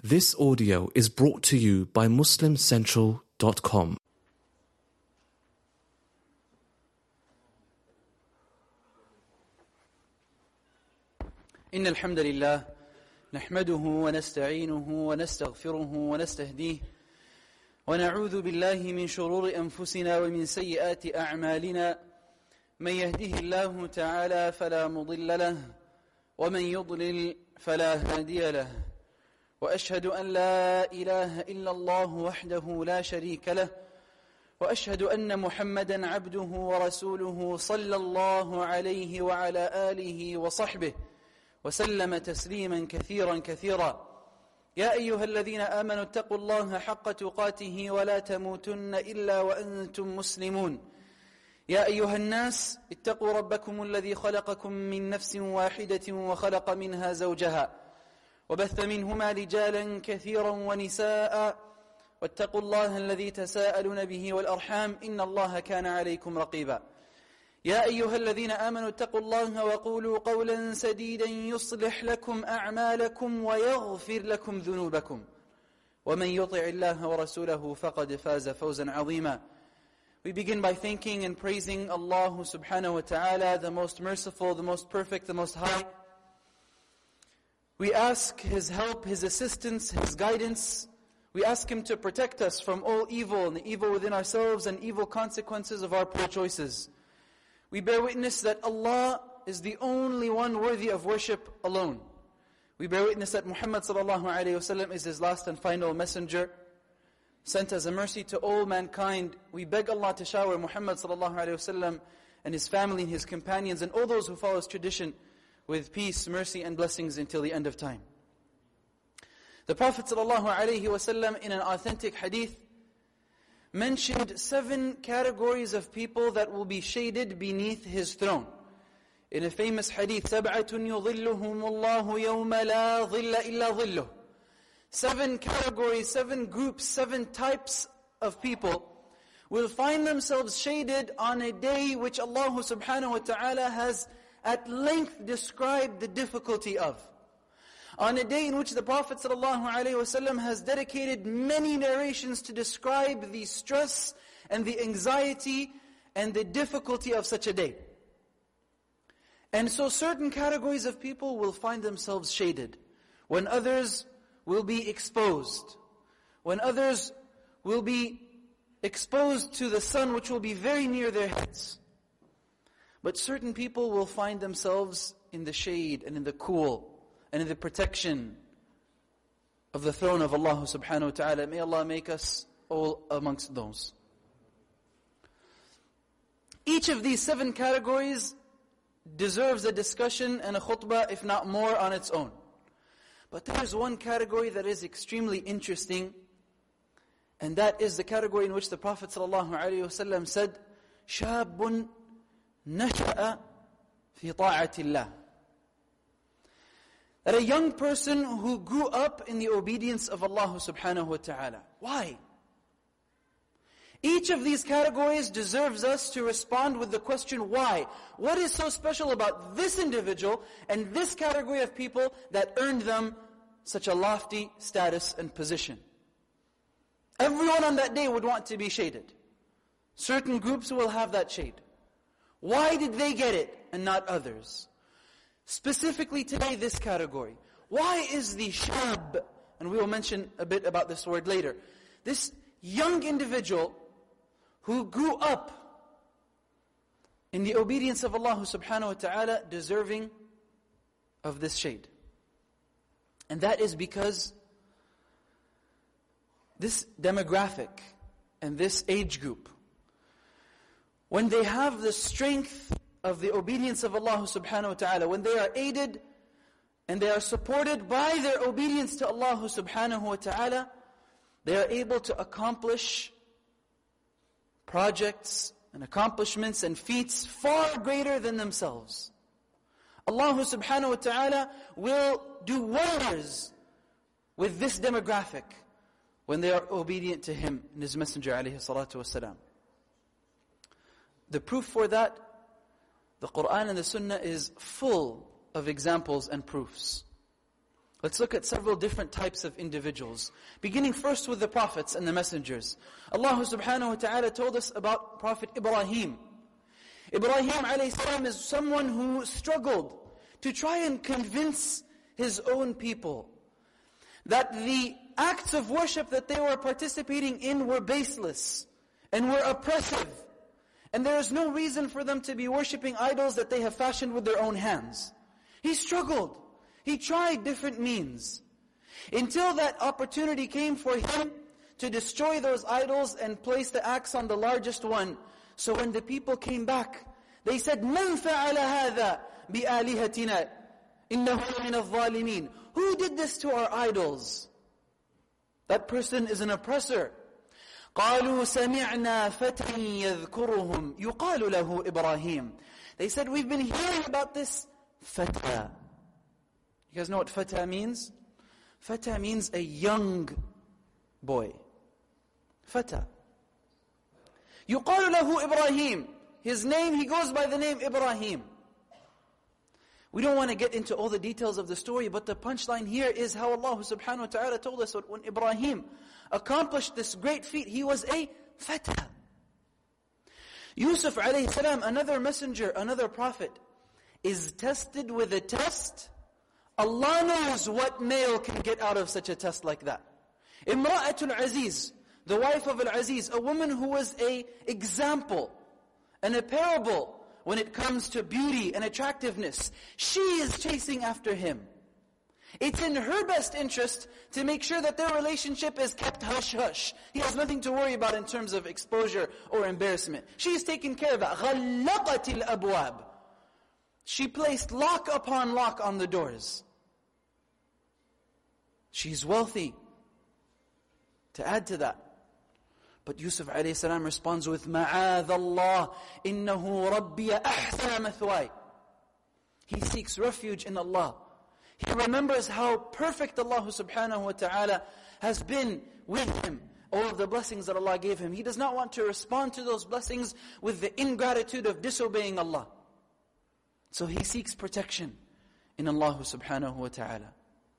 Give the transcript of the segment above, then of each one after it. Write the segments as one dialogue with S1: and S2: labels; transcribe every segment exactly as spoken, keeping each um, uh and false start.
S1: This audio is brought to you by Muslim Central dot com.
S2: إن الحمد لله نحمده ونستعينه ونستغفره ونستهديه ونعوذ بالله من شرور أنفسنا ومن سيئات أعمالنا من يهده الله تعالى فلا مضل له ومن يضلل فلا هادي له وأشهد أن لا إله إلا الله وحده لا شريك له وأشهد أن محمدا عبده ورسوله صلى الله عليه وعلى آله وصحبه وسلم تسليما كثيرا كثيرا يا أيها الذين آمنوا اتقوا الله حق تقاته ولا تموتن إلا وأنتم مسلمون يا أيها الناس اتقوا ربكم الذي خلقكم من نفس واحدة وخلق منها زوجها وبث منهما رجالا كثيرا ونساء واتقوا الله الذي تساءلون به والأرحام إن الله كان عليكم رقيبا يا أيها الذين آمنوا اتقوا الله وقولوا قولا سديدا يصلح لكم أعمالكم ويغفر لكم ذنوبكم ومن يطع الله ورسوله فقد فاز فوزا عظيما. We begin by thanking and praising Allah subhanahu wa ta'ala, the most merciful, the most perfect, the most high. We ask His help, His assistance, His guidance. We ask Him to protect us from all evil and the evil within ourselves and evil consequences of our poor choices. We bear witness that Allah is the only one worthy of worship alone. We bear witness that Muhammad sallallahu alayhi wasallam is His last and final messenger, sent as a mercy to all mankind. We beg Allah to shower Muhammad sallallahu alayhi wasallam and his family and his companions and all those who follow his tradition with peace, mercy and blessings until the end of time. The Prophet sallallahu alayhi wasallam in an authentic hadith mentioned seven categories of people that will be shaded beneath His throne. In a famous hadith, سَبْعَةٌ يُظِلُّهُمُ اللَّهُ يَوْمَ لَا ظِلَّ إِلَّا ظِلُّهُ. Seven categories, seven groups, seven types of people will find themselves shaded on a day which Allah subhanahu wa ta'ala has at length described the difficulty of. On a day in which the Prophet ﷺ has dedicated many narrations to describe the stress and the anxiety and the difficulty of such a day. And so certain categories of people will find themselves shaded, when others will be exposed, when others will be exposed to the sun which will be very near their heads. But certain people will find themselves in the shade and in the cool and in the protection of the throne of Allah subhanahu wa ta'ala. May Allah make us all amongst those. Each of these seven categories deserves a discussion and a khutbah, if not more, on its own. But there is one category that is extremely interesting, and that is the category in which the Prophet ﷺ said, شَابٌ نَشَأَ فِي طَاعَةِ اللَّهِ. That a young person who grew up in the obedience of Allah subhanahu wa ta'ala. Why? Each of these categories deserves us to respond with the question, why? What is so special about this individual and this category of people that earned them such a lofty status and position? Everyone on that day would want to be shaded. Certain groups will have that shade. Why did they get it and not others? Specifically today, this category. Why is the shab, and we will mention a bit about this word later, this young individual who grew up in the obedience of Allah subhanahu wa ta'ala deserving of this shade? And that is because this demographic and this age group, when they have the strength of the obedience of Allah subhanahu wa ta'ala, when they are aided and they are supported by their obedience to Allah subhanahu wa ta'ala, they are able to accomplish projects and accomplishments and feats far greater than themselves. Allah subhanahu wa ta'ala will do wonders with this demographic when they are obedient to Him and His Messenger alayhi salatu wasalam. The proof for that, the Qur'an and the Sunnah is full of examples and proofs. Let's look at several different types of individuals. Beginning first with the prophets and the messengers. Allah subhanahu wa ta'ala told us about Prophet Ibrahim. Ibrahim alayhi salam is someone who struggled to try and convince his own people that the acts of worship that they were participating in were baseless and were oppressive. And there is no reason for them to be worshipping idols that they have fashioned with their own hands. He struggled. He tried different means. Until that opportunity came for him to destroy those idols and place the axe on the largest one. So when the people came back, they said, مَنْ فَعَلَ هَذَا بِآلِهَتِنَا إِنَّهُ مِنَ الظَّالِمِينَ. Who did this to our idols? That person is an oppressor. قَالُوا سَمِعْنَا فَتًى يَذْكُرُهُمْ يُقَالُ لَهُ إِبْرَاهِيمُ. They said, we've been hearing about this fata. You guys know what fata means? Fata means a young boy. Fata. يُقَالُ لَهُ إِبْرَاهِيمُ. His name, he goes by the name Ibrahim. We don't want to get into all the details of the story, but the punchline here is how Allah subhanahu wa ta'ala told us that when Ibrahim accomplished this great feat, he was a fata. Yusuf alayhi salam, another messenger, another prophet, is tested with a test. Allah knows what male can get out of such a test like that. Imra'atul Aziz, the wife of Al-Aziz, a woman who was a example and a parable when it comes to beauty and attractiveness. She is chasing after him. It's in her best interest to make sure that their relationship is kept hush-hush. He has nothing to worry about in terms of exposure or embarrassment. She's taking care of that. غَلَّقَتِ الْأَبْوَابِ. She placed lock upon lock on the doors. She's wealthy. To add to that, but Yusuf alayhi salam responds with مَعَاذَ اللَّهِ إِنَّهُ رَبِّيَ أَحْسَنَ مَثْوَايَ. He seeks refuge in Allah. He remembers how perfect Allah subhanahu wa ta'ala has been with him. All of the blessings that Allah gave him. He does not want to respond to those blessings with the ingratitude of disobeying Allah. So he seeks protection in Allah subhanahu wa ta'ala.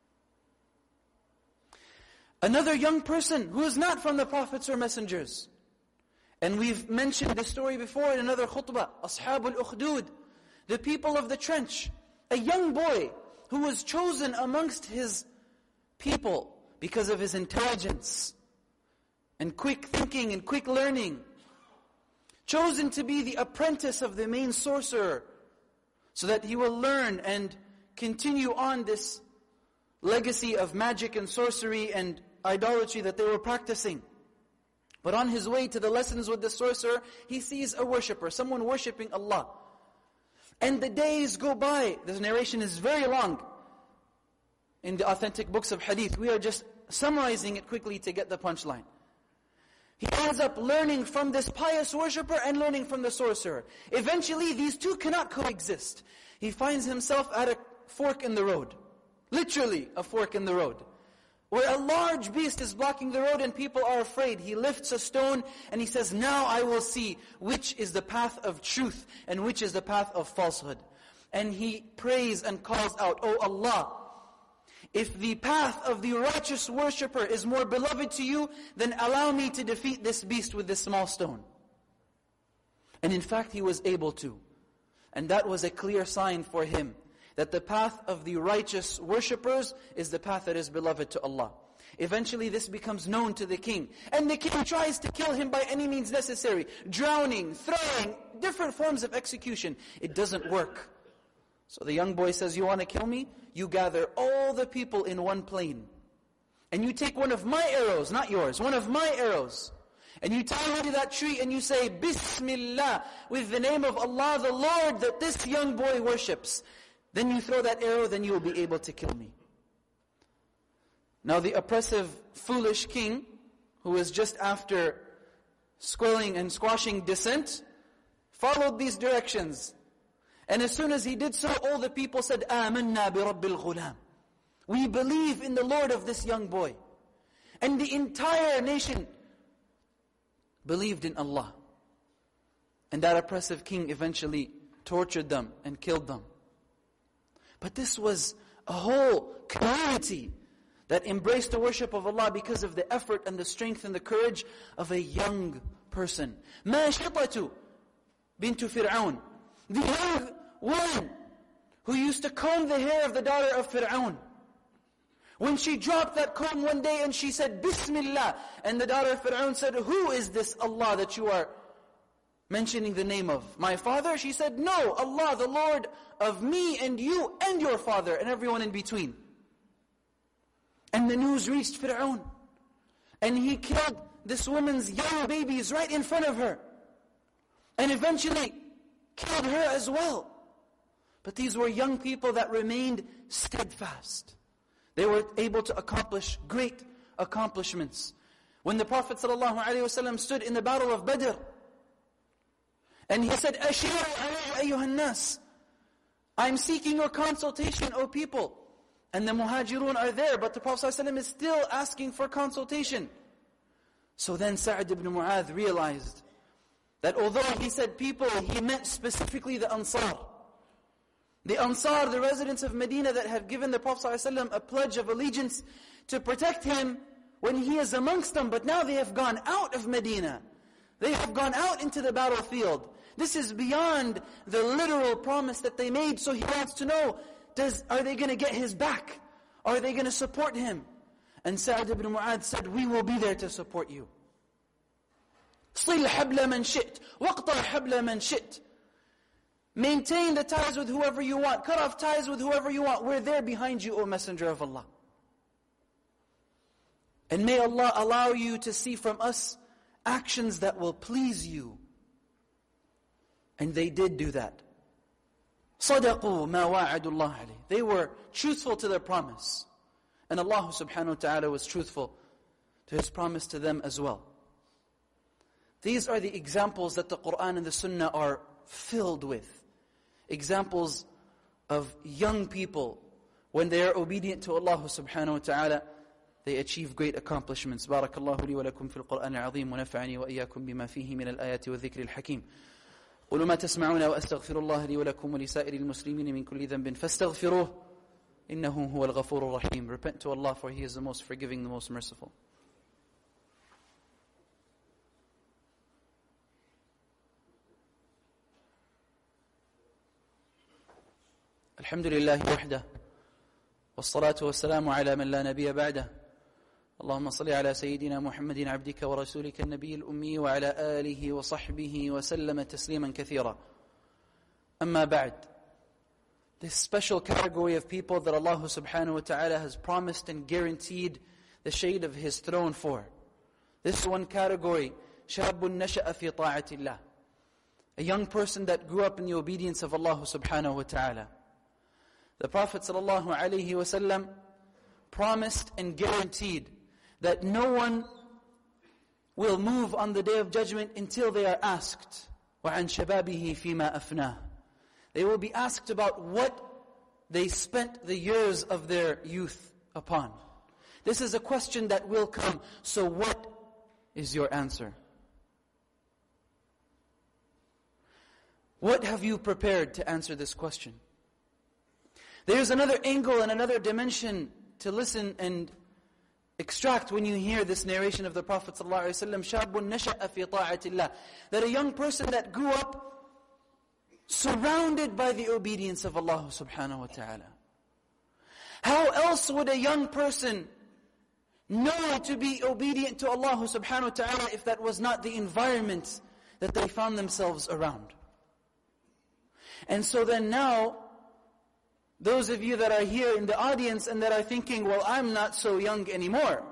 S2: Another young person who is not from the prophets or messengers. And we've mentioned this story before in another khutbah. Ashabul Ukhdud, the people of the trench. A young boy who was chosen amongst his people because of his intelligence and quick thinking and quick learning. Chosen to be the apprentice of the main sorcerer so that he will learn and continue on this legacy of magic and sorcery and idolatry that they were practicing. But on his way to the lessons with the sorcerer, he sees a worshipper, someone worshipping Allah. And the days go by. This narration is very long in the authentic books of hadith. We are just summarizing it quickly to get the punchline. He ends up learning from this pious worshipper and learning from the sorcerer. Eventually, these two cannot coexist. He finds himself at a fork in the road. Literally, a fork in the road. Where a large beast is blocking the road and people are afraid. He lifts a stone and he says, now I will see which is the path of truth and which is the path of falsehood. And he prays and calls out, "Oh Allah, if the path of the righteous worshipper is more beloved to you, then allow me to defeat this beast with this small stone." And in fact, he was able to. And that was a clear sign for him that the path of the righteous worshippers is the path that is beloved to Allah. Eventually this becomes known to the king. And the king tries to kill him by any means necessary. Drowning, throwing, different forms of execution. It doesn't work. So the young boy says, you want to kill me? You gather all the people in one plain. And you take one of my arrows, not yours, one of my arrows. And you tie me to that tree and you say, Bismillah, with the name of Allah, the Lord that this young boy worships. Then you throw that arrow, then you will be able to kill me. Now the oppressive, foolish king, who was just after squelling and squashing dissent, followed these directions. And as soon as he did so, all the people said, آمَنَّا بِرَبِّ الْغُلَامِ. We believe in the Lord of this young boy. And the entire nation believed in Allah. And that oppressive king eventually tortured them and killed them. But this was a whole community that embraced the worship of Allah because of the effort and the strength and the courage of a young person. Mashitatu bintu Fir'aun, the young woman who used to comb the hair of the daughter of Fir'aun. When she dropped that comb one day and she said, Bismillah, and the daughter of Fir'aun said, who is this Allah that you are mentioning the name of? My father? She said, no, Allah, the Lord of me and you and your father and everyone in between. And the news reached Fir'aun. And he killed this woman's young babies right in front of her. And eventually killed her as well. But these were young people that remained steadfast. They were able to accomplish great accomplishments. When the Prophet ﷺ stood in the battle of Badr, and he said, Ashiru alayya ayyuhan nas, I'm seeking your consultation, O people. And the muhajirun are there, but the Prophet ﷺ is still asking for consultation. So then Sa'd ibn Mu'adh realized that although he said people, he meant specifically the Ansar. The Ansar, the residents of Medina that have given the Prophet ﷺ a pledge of allegiance to protect him when he is amongst them. But now they have gone out of Medina. They have gone out into the battlefield. This is beyond the literal promise that they made. So he wants to know, does, are they going to get his back? Are they going to support him? And Sa'd ibn Mu'adh said, we will be there to support you. صِلْ حَبْلَ مَنْ شِئْتْ وَاقْطَعْ حَبْلَ مَنْ شِئْتْ. Maintain the ties with whoever you want. Cut off ties with whoever you want. We're there behind you, O Messenger of Allah. And may Allah allow you to see from us actions that will please you. And they did do that. صَدَقُوا مَا وَعَدُوا اللَّهَ عَلَيْهِ. They were truthful to their promise. And Allah subhanahu wa ta'ala was truthful to His promise to them as well. These are the examples that the Qur'an and the Sunnah are filled with. Examples of young people, when they are obedient to Allah subhanahu wa ta'ala, they achieve great accomplishments. Barakallahu li wa lakum fil Qur'an al-azim wa nafa'ani wa iyyakum bima fihi min al-ayati wa dhikri al-hakim. قولوا ما تسمعون وأستغفر الله لي ولكم ولسائر المسلمين من كل ذنب فاستغفروه إنه هو الغفور الرحيم. Repent to Allah, for He is the most forgiving, the most merciful. الحمد لله وحده والصلاة والسلام على من لا نبي بعده اللهم صل على سيدنا محمد عبدك ورسولك النبي الأمي وعلى آله وصحبه وسلم تسليما كثيرا. أما بعد, this special category of people that Allah subhanahu wa ta'ala has promised and guaranteed the shade of His throne for. This one category, شاب نشأ في طاعة الله, a young person that grew up in the obedience of Allah subhanahu wa ta'ala. The Prophet sallallahu alaihi wasallam promised and guaranteed that no one will move on the Day of Judgment until they are asked, وَعَنْ شَبَابِهِ فِيمَا أَفْنَاهُ. They will be asked about what they spent the years of their youth upon. This is a question that will come. So what is your answer? What have you prepared to answer this question? There's another angle and another dimension to listen and extract when you hear this narration of the Prophet ﷺ, شَابٌ نَشَأَ فِي طَاعَةِ اللَّهِ, that a young person that grew up surrounded by the obedience of Allah subhanahu wa ta'ala. How else would a young person know to be obedient to Allah subhanahu wa ta'ala if that was not the environment that they found themselves around? And so then now, those of you that are here in the audience and that are thinking, well, I'm not so young anymore.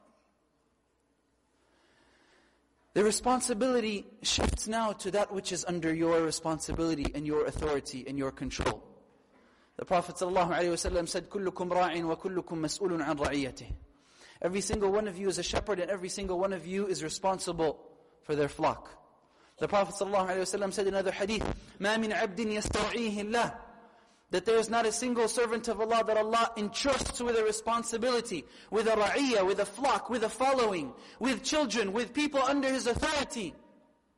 S2: The responsibility shifts now to that which is under your responsibility and your authority and your control. The Prophet ﷺ said, كُلُّكُمْ رَاعٍ وَكُلُّكُمْ مَسْئُولٌ عَنْ رَعِيَّتِهِ. Every single one of you is a shepherd and every single one of you is responsible for their flock. The Prophet ﷺ said in another hadith, مَا مِنْ عَبْدٍ يَسْتَرْعِيهِ اللَّهِ, that there is not a single servant of Allah that Allah entrusts with a responsibility, with a ra'iyah, with a flock, with a following, with children, with people under His authority,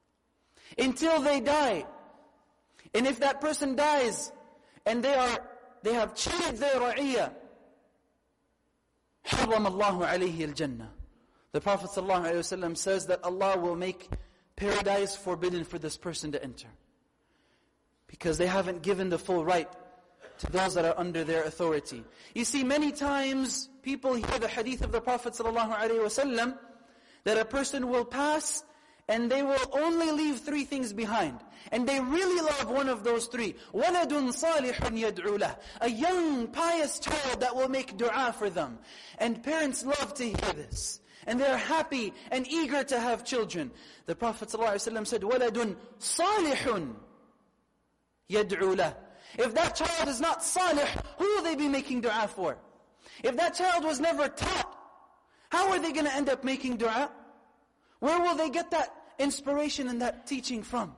S2: until they die. And if that person dies, and they are they have cheated their ra'iyah, حَرَّمَ اللَّهُ عَلَيْهِ الْجَنَّةِ. The Prophet ﷺ says that Allah will make paradise forbidden for this person to enter. Because they haven't given the full right to those that are under their authority. You see, many times people hear the hadith of the Prophet ﷺ that a person will pass and they will only leave three things behind. And they really love one of those three. وَلَدٌ صَالِحٌ يَدْعُو لَهُ. A young, pious child that will make dua for them. And parents love to hear this. And they are happy and eager to have children. The Prophet ﷺ said, وَلَدٌ صَالِحٌ يَدْعُو لَهُ. If that child is not salih, who will they be making dua for? If that child was never taught, how are they going to end up making dua? Where will they get that inspiration and that teaching from?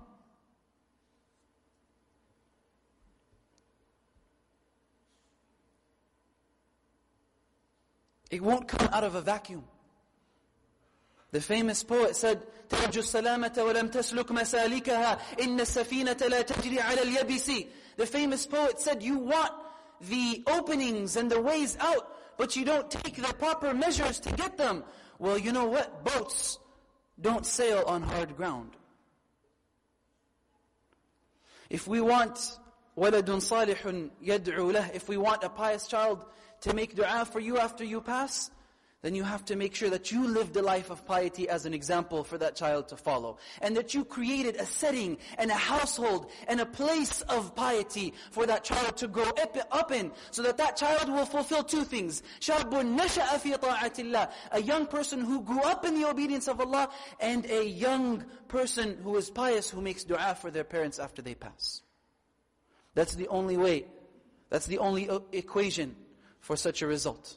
S2: It won't come out of a vacuum. The famous poet said, تَرْجُ السَّلَامَةَ وَلَمْ تَسْلُكْ مَسَالِكَهَا إِنَّ السَّفِينَةَ لَا تَجْرِي عَلَى الْيَبِسِ. The famous poet said, you want the openings and the ways out, but you don't take the proper measures to get them. Well, you know what? Boats don't sail on hard ground. If we want وَلَدٌ صَالِحٌ يَدْعُو لَهُ, if we want a pious child to make dua for you after you pass, then you have to make sure that you live the life of piety as an example for that child to follow. And that you created a setting and a household and a place of piety for that child to grow up in, so that that child will fulfill two things. شَابٌ نَشَأَ فِي طَاعَةِ اللَّهِ. A young person who grew up in the obedience of Allah, and a young person who is pious, who makes dua for their parents after they pass. That's the only way. That's the only equation for such a result.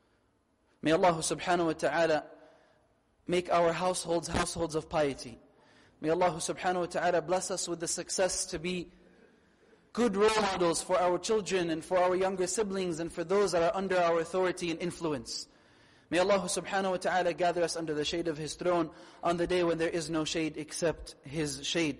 S2: May Allah subhanahu wa ta'ala make our households households of piety. May Allah subhanahu wa ta'ala bless us with the success to be good role models for our children and for our younger siblings and for those that are under our authority and influence. May Allah subhanahu wa ta'ala gather us under the shade of His throne on the day when there is no shade except His shade.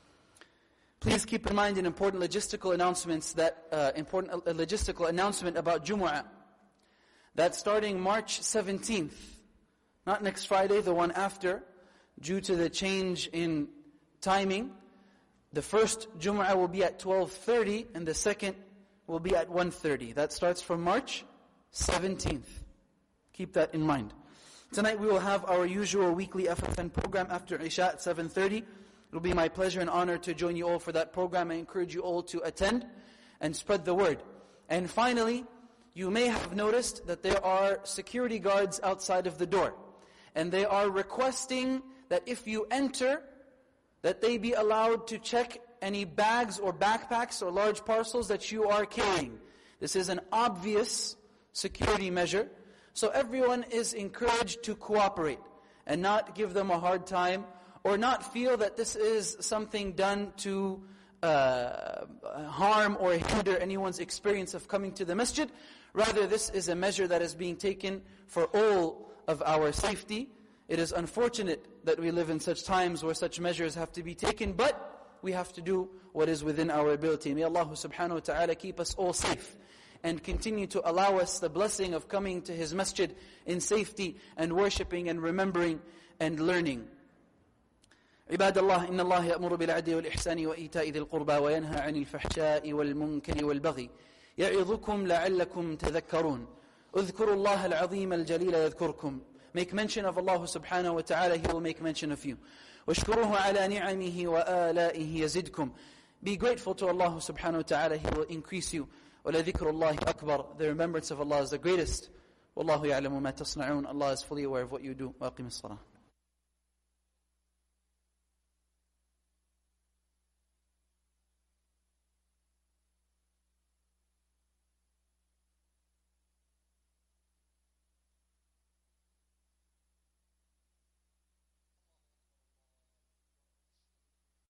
S2: Please keep in mind an important logistical announcements that uh, important uh, logistical announcement about Jumu'ah. That starting March seventeenth, not next Friday, the one after, due to the change in timing, the first Jumu'ah will be at twelve thirty and the second will be at one thirty. That starts from March seventeenth. Keep that in mind. Tonight we will have our usual weekly F F N program after Isha at seven thirty. It will be my pleasure and honor to join you all for that program. I encourage you all to attend and spread the word. And finally, you may have noticed that there are security guards outside of the door. And they are requesting that if you enter, that they be allowed to check any bags or backpacks or large parcels that you are carrying. This is an obvious security measure. So everyone is encouraged to cooperate and not give them a hard time, or not feel that this is something done to uh, harm or hinder anyone's experience of coming to the masjid. Rather, this is a measure that is being taken for all of our safety. It is unfortunate that we live in such times where such measures have to be taken, but we have to do what is within our ability. May Allah subhanahu wa ta'ala keep us all safe and continue to allow us the blessing of coming to His masjid in safety and worshipping and remembering and learning. عباد الله إن الله يأمر بالعدل والإحسان وإيتاء ذي القربى وينهى عن الفحشاء والمنكر والبغي يعظكم لعلكم تذكرون اذكروا الله العظيم الجليل يذكركم. Make mention of Allah subhanahu wa ta'ala, He will make mention of you. واشكروه على نعمه وآلائه يزدكم. Be grateful to Allah subhanahu wa ta'ala, He will increase you. ولذكر الله أكبر. The remembrance of Allah is the greatest. والله يعلم ما تصنعون. Allah is fully aware of what you do. وأقم الصلاة.